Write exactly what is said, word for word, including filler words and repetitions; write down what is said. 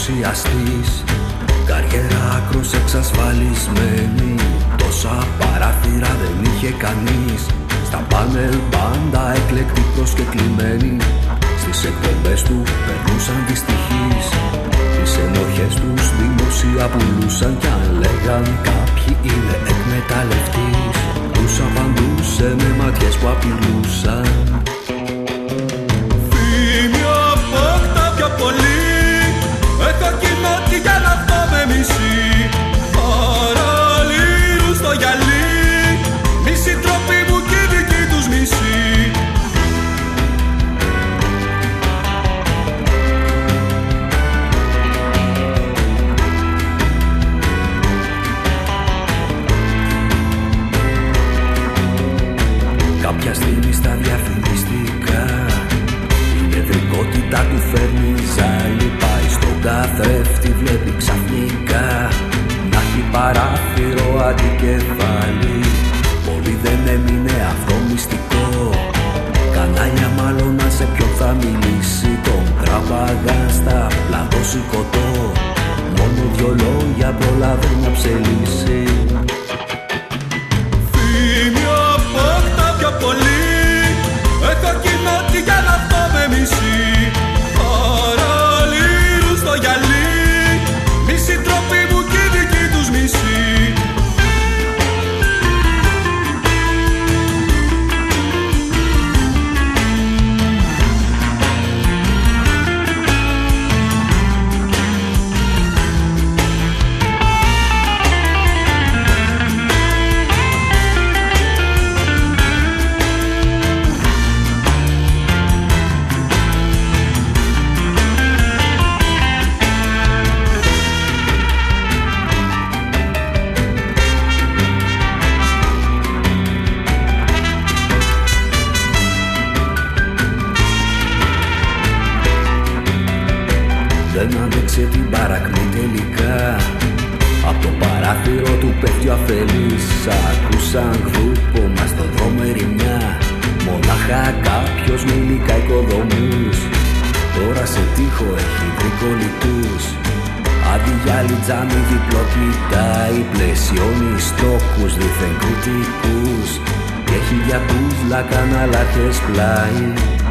εντυπωσιαστής. Καριέρα άκρος εξασφαλισμένη, τόσα παράθυρα δεν είχε κανείς. Στα πάνελ πάντα εκλεκτικός και κλειμένοι, στις εκπομπές του περνούσαν δυστυχείς. Τις ενοχές τους δημοσία πουλούσαν κι αν λέγαν κάποιοι είναι εκμεταλλευτής, τους απαντούσε με ματιές που απειλούσαν. Φήμη απόκτα πιο πολύ, έχω κοινότη για να αυτό με μισή. Παραλύρου στο γυαλί, μισή τροπή μου κι η δική τους μισή. Κάποια στιγμή στα διαφημιστικά η νευρικότητα του φέρνει ζάλι. Πάει στον καθρέφτη, βλέπει ξαφνικά να έχει παράθυρο αντικεφάλι. Πολύ δεν έμεινε αυτό μυστικό, κανάλια μάλλον να σε ποιον θα μιλήσει. Τον τράβαγαν στα πλατό σηκωτό, μόνο δυο λόγια προλάβει να ψελίσει. Πολύ, έχω κοινότη για να αυτό με μισή. Παραλύρου στο γυαλί, μισή τροπή μου κι η δική τους μισή. Δεν άντεξε την παρακμή τελικά, απ' το παράθυρο του πέφτει ο αφελής. Άκουσαν γδούπομα στον δρόμο ερημιά, μονάχα κάποιος με υλικά οικοδομούς. Τώρα σε τοίχο έχει βρει κολλητούς, αντί για λιτζάμι διπλό κοιτάει. Πλαισιώνει στόχους δίθεν κριτικούς, και έχει για τούβλα καναλάρχες πλάι.